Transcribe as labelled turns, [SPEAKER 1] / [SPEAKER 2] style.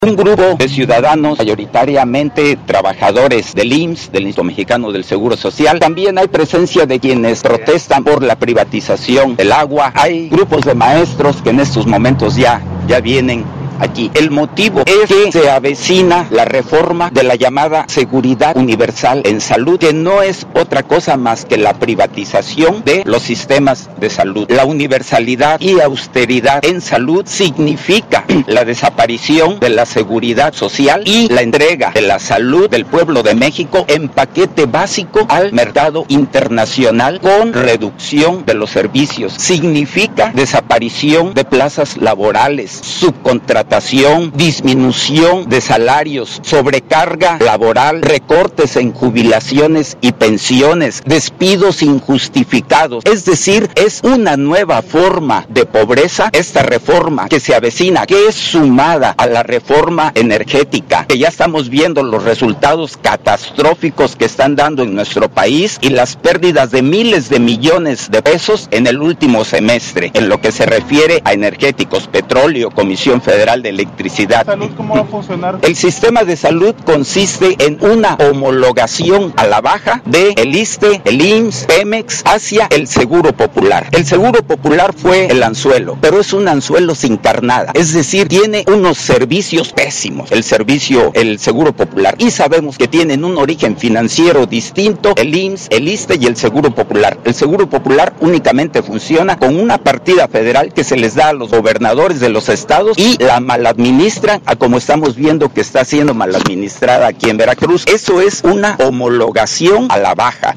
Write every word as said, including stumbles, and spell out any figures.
[SPEAKER 1] Un grupo de ciudadanos, mayoritariamente trabajadores del I M S S, del Instituto Mexicano del Seguro Social. También hay presencia de quienes protestan por la privatización del agua. Hay grupos de maestros que en estos momentos ya, ya vienen aquí. El motivo es que se avecina la reforma de la llamada seguridad universal en salud, que no es otra cosa más que la privatización de los sistemas de salud. La universalidad y austeridad en salud significa la desaparición de la seguridad social y la entrega de la salud del pueblo de México en paquete básico al mercado internacional con reducción de los servicios. Significa desaparición de plazas laborales, subcontratación, disminución de salarios, sobrecarga laboral, recortes en jubilaciones y pensiones, despidos injustificados. Es decir, es una nueva forma de pobreza, esta reforma que se avecina, que es sumada a la reforma energética, que ya estamos viendo los resultados catastróficos que están dando en nuestro país y las pérdidas de miles de millones de pesos en el último semestre, en lo que se refiere a energéticos, petróleo, Comisión Federal de Electricidad.
[SPEAKER 2] ¿Salud cómo va a funcionar?
[SPEAKER 1] El sistema de salud consiste en una homologación a la baja de el I S S S T E, el I M S S, Pemex, hacia el Seguro Popular. El Seguro Popular fue el anzuelo, pero es un anzuelo sin carnada, es decir, tiene unos servicios pésimos, el servicio, el Seguro Popular, y sabemos que tienen un origen financiero distinto, el I M S S, el I S S S T E y el Seguro Popular. El Seguro Popular únicamente funciona con una partida federal que se les da a los gobernadores de los estados y la maladministran, a como estamos viendo que está siendo maladministrada aquí en Veracruz. Eso es una homologación a la baja.